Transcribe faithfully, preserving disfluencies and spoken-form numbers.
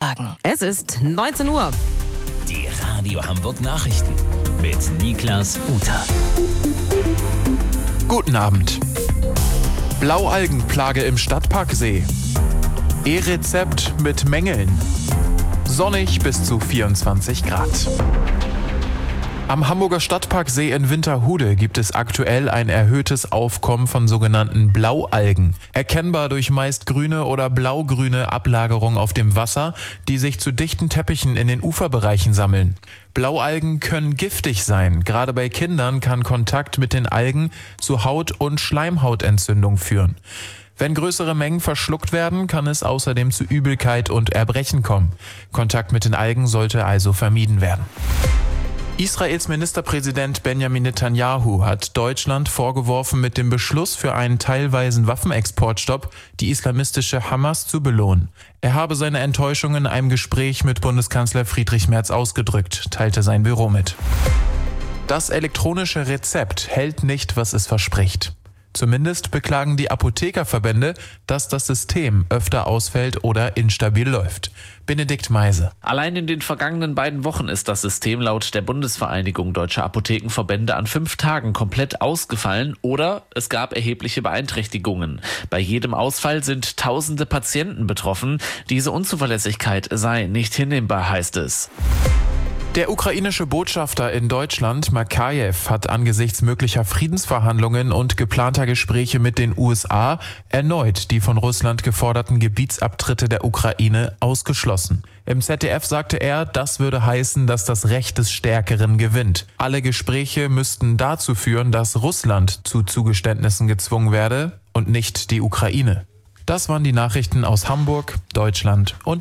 sagen. Es ist neunzehn Uhr. Die Radio Hamburg Nachrichten mit Niklas Uter. Guten Abend. Blaualgenplage im Stadtparksee. E-Rezept mit Mängeln. Sonnig bis zu vierundzwanzig Grad. Am Hamburger Stadtparksee in Winterhude gibt es aktuell ein erhöhtes Aufkommen von sogenannten Blaualgen. Erkennbar durch meist grüne oder blaugrüne Ablagerung auf dem Wasser, die sich zu dichten Teppichen in den Uferbereichen sammeln. Blaualgen können giftig sein. Gerade bei Kindern kann Kontakt mit den Algen zu Haut- und Schleimhautentzündung führen. Wenn größere Mengen verschluckt werden, kann es außerdem zu Übelkeit und Erbrechen kommen. Kontakt mit den Algen sollte also vermieden werden. Israels Ministerpräsident Benjamin Netanyahu hat Deutschland vorgeworfen, mit dem Beschluss für einen teilweisen Waffenexportstopp die islamistische Hamas zu belohnen. Er habe seine Enttäuschung in einem Gespräch mit Bundeskanzler Friedrich Merz ausgedrückt, teilte sein Büro mit. Das elektronische Rezept hält nicht, was es verspricht. Zumindest beklagen die Apothekerverbände, dass das System öfter ausfällt oder instabil läuft. Benedikt Meise. Allein in den vergangenen beiden Wochen ist das System laut der Bundesvereinigung Deutscher Apothekenverbände an fünf Tagen komplett ausgefallen oder es gab erhebliche Beeinträchtigungen. Bei jedem Ausfall sind tausende Patienten betroffen. Diese Unzuverlässigkeit sei nicht hinnehmbar, heißt es. Der ukrainische Botschafter in Deutschland, Makajew, hat angesichts möglicher Friedensverhandlungen und geplanter Gespräche mit den U S A erneut die von Russland geforderten Gebietsabtritte der Ukraine ausgeschlossen. Im Z D F sagte er, das würde heißen, dass das Recht des Stärkeren gewinnt. Alle Gespräche müssten dazu führen, dass Russland zu Zugeständnissen gezwungen werde und nicht die Ukraine. Das waren die Nachrichten aus Hamburg, Deutschland und